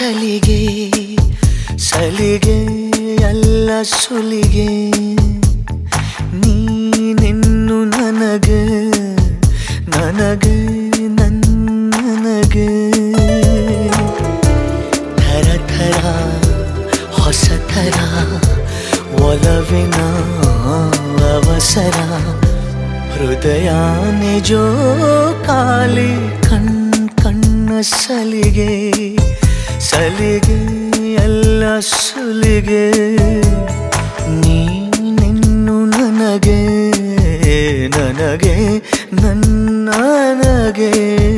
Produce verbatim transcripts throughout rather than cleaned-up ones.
ಸಲಿಗೆ ಸಲಿಗೆ ಎಲ್ಲ ಸುಲಿಗೆ ನೀನೆನ್ನು ನನಗೆ ನನಗೆ ನನಗೆ ಥರ ಥರ ಹೊಸ ಥರ ಒಲವಿನ ಅವಸರ ಹೃದಯ ನಿಜೋ ಕಾಲಿ ಕಣ್ ಕಣ್ಣ ಸಲಿಗೆ ಸಲಿಗೆ ಎಲ್ಲ ಸುಲಿಗೆ ನೀನೆನ್ನು ನನಗೆ ನನಗೆ ನನ್ನನಗೆ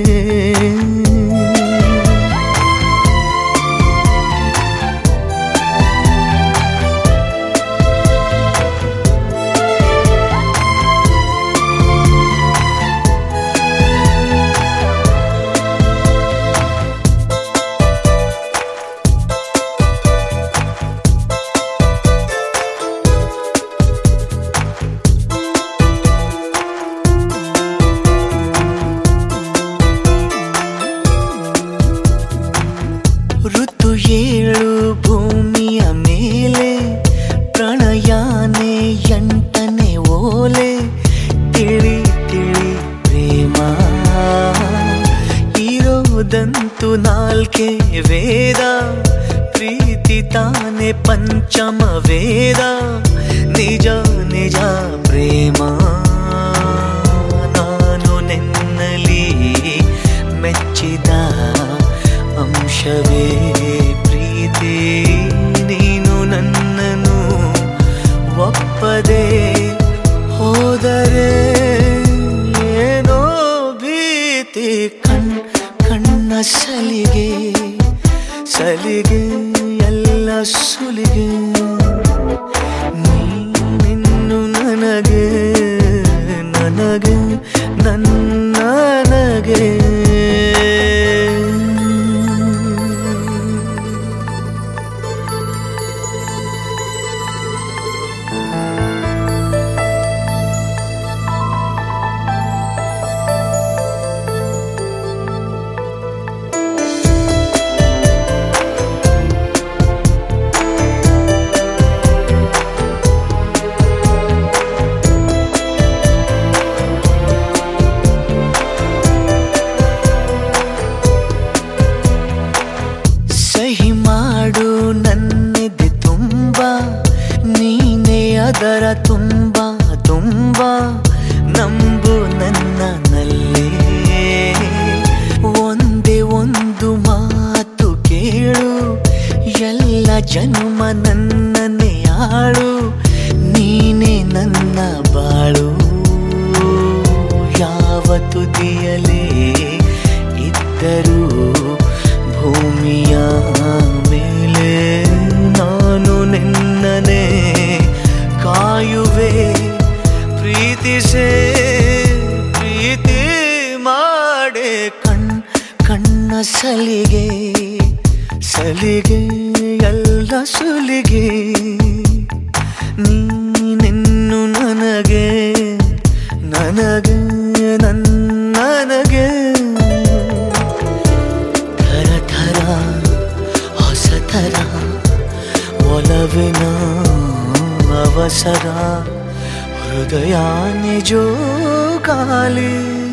ಋತು ಏಳು ಭೂಮಿಯ ಮೇಲೆ ಪ್ರಣಯಾನೆ ಎಂಟನೇ ಓಲೆ ತಿಳಿ ತಿಳಿ ಪ್ರೇಮ ಇರೋದಂತೂ ನಾಲ್ಕೇ ವೇದ ಪ್ರೀತಿ ತಾನೆ ಪಂಚಮ ವೇದ ನಿಜ ನಿಜ ಪ್ರೇಮ ನಾನು ನಿನ್ನಲಿ ಮೆಚ್ಚಿದ ಅಂಶವೇ ಪ್ರೀತಿ ನೀನು ನನ್ನನ್ನು ಒಪ್ಪದೆ ಹೋದರೆ ಏನೋ ಭೀತಿ ಕಣ್ ಕಣ್ಣ ಸಲಿಗೆ ಸಲಿಗೆ ಎಲ್ಲ ಸುಲಿಗೆ ನೀನಿನ್ನು ನನಗೆ ನನಗೆ ನನ್ನನಗೆ ಸಹಿ ಮಾಡು ನನ್ನೆದೆ ತುಂಬ ನೀನೇ ಅದರ ತುಂಬ ತುಂಬ ನಂಬು ನನ್ನಲ್ಲೇ ಒಂದೇ ಒಂದು ಮಾತು ಕೇಳು ಎಲ್ಲ ಜನ್ಮ ನನ್ನನ್ನೇ ಆಳು ನೀನೇ ನನ್ನ ಬಾಳು ಯಾವ ತುದಿಯಲೇ ಇದ್ದರೂ ಭೂಮಿಯ ಮೇಲೆ ನಾನು ನಿನ್ನನೆ ಕಾಯುವೆ ಪ್ರೀತಿಸೇ ಪ್ರೀತಿ ಮಾಡೆ ಕಣ್ ಕಣ್ಣ ಸಲಿಗೆ ಸಲಿಗೆ ಎಲ್ಲ ಸುಲಿಗೆ ನೀನೆನ್ನು ನನಗೆ ನನಗೆ ನನ್ನನಗೆ ಥರ ಥರ ಹೊಸ ಥರ ಒಲವಿನ ಅವಸರ ಹೃದಯ ನಿಜೋ ಖಾಲಿ